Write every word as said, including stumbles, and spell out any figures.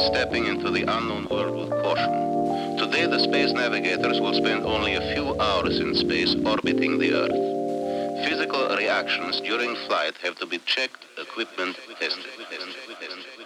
stepping into the unknown world with caution. Today, the space navigators will spend only a few hours in space orbiting the Earth. Physical reactions during flight have to be checked, equipment tested.